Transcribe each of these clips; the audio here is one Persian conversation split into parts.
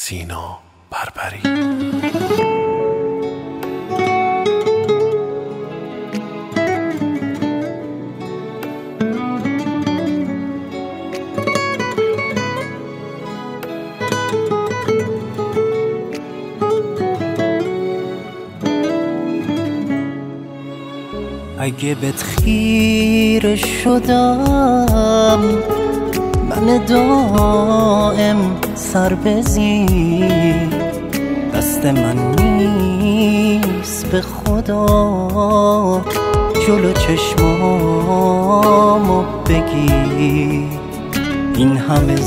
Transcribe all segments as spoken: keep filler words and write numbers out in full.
سینا بربری. اگه بهت خیره شدم من دائم سر بزیر، دست من نیست به خدا جلو چشمامو بگیر. این همه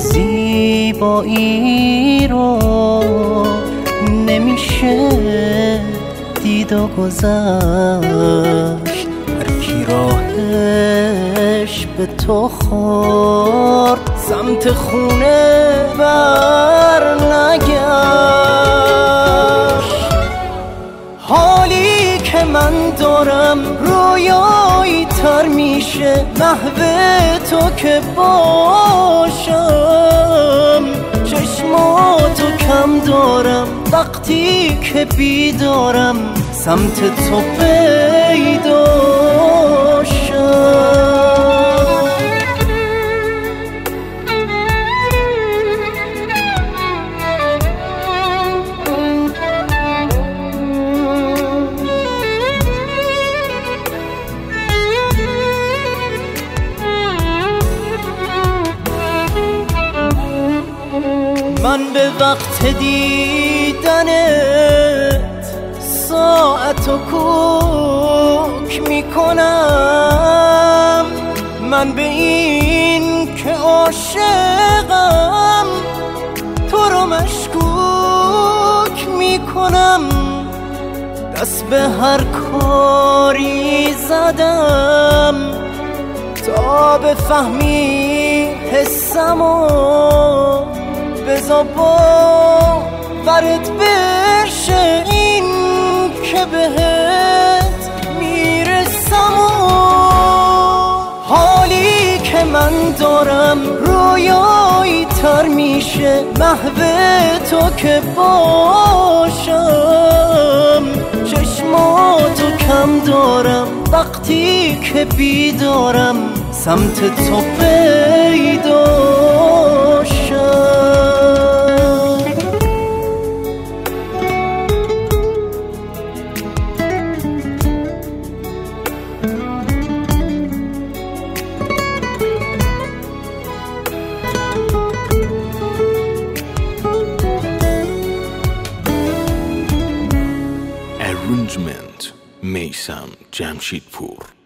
زیبایی رو نمیشه دید و گذشت. هرکی راهش به تو خورد سمت خونه بر نگشت. حالی که من دارم رویایی تر میشه محو تو که باشم. چشماتو کم دارم وقتی که بیدارم سمت تو پیدا شم. من به وقت دیدنت ساعت و کوک میکنم. من به این که عاشقم تو رو مشکوک میکنم. دست به هر کاری زدم تا بفهمی حسمو، بذار باورت بشه این که بهت میرسم. حالی که من دارم رویایی تر میشه محو تو که باشم. چشماتو کم دارم وقتی که بیدارم سمت تو پیدا شم. Arrangement میثم جمشیدپور.